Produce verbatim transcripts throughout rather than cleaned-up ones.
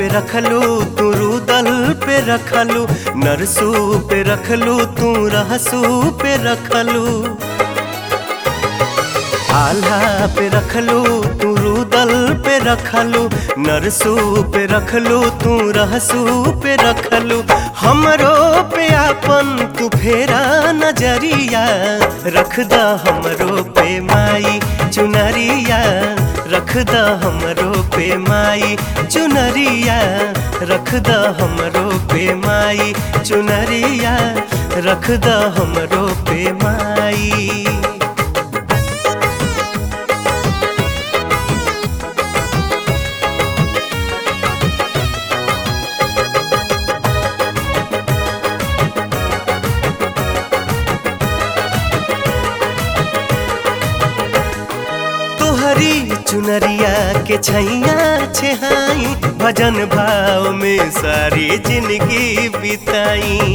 पे रखलू तू रुदल पे रखलू, नरसू पे रखलू तू रहसू पे रखलू। आल्हा पे रखलू तू रुदल पे रखलू, नरसू पे रखलू तू रहसू पे रखलू। हमरो पे आपन तू फेरा नजरिया, रखदा हमरो पे माई चुनरिया, रखदा हमरो पे माई चुनरिया, रखदा हमरो पे माई चुनरिया, रखदा हमरो पे माई। तोहरी चुनरिया के छैया छेहाई, भजन भाव में सारी जिंदगी बिताई।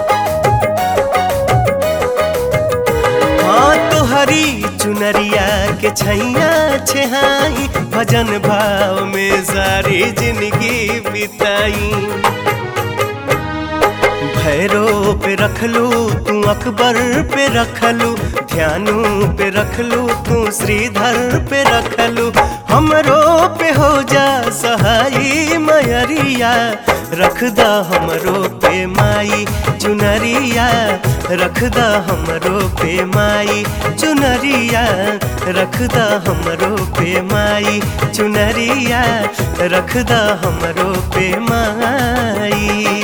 हाँ तोहरी चुनरिया के छैया छेहाई, भजन भाव में सारी जिंदगी बिताई। भैरो पे रखलू तू अकबर पे रखलू, ध्यानू पे रखलू तू श्रीधर पे रखलू। हमरो पे हो जा सहाई मयरिया, रखदा हमरो पे माई चुनरिया, रखदा हमरो पे माई चुनरिया, रखदा हमरो पे माई चुनरिया, रखदा हमरो पे माई।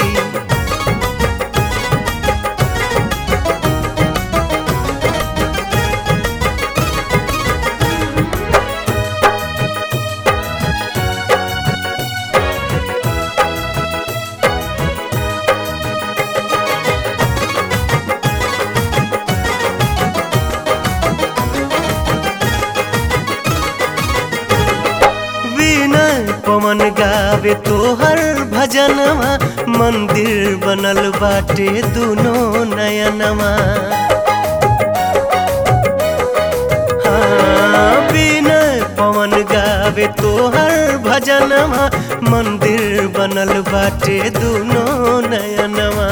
पवन गावे तोहर भजनवा, मंदिर बनल बाटे दुनो नयनवा। हाँ विनय पवन गावे तोहर भजनवा, मंदिर बनल बाटे दुनो नयनवा।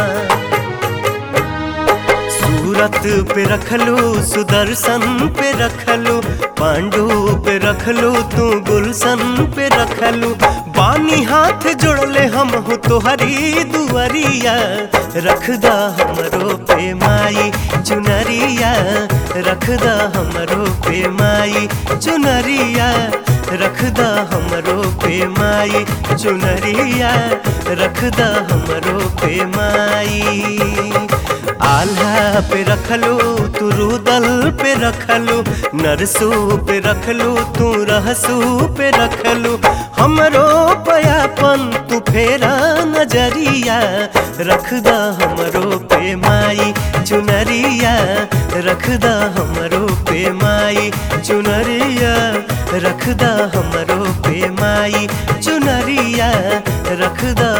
सूरत पे रखलू सुदर्शन पे रखलू, पांडु पे रखलू तू गुलशन पे रखलू। बानी हाथ जोड़ले हम हो तोहरी दुआरिया, रखदा हमरो पे माई चुनरिया, रखदा हमरो पे माई चुनरिया, रखदा हमरो पे माई चुनरिया, रखदा हमरो पे माई। आल्हा पे रखलू तू रुदल पे रखलू, नरसू पे रखलू तू रहसू पे रखलू। हमरो पयापन तू फेरा नजरिया, रखदा हमरो पे माई चुनरिया, रखदा हमरो पे माई चुनरिया, रखदा हमरो पे माई चुनरिया, रखदा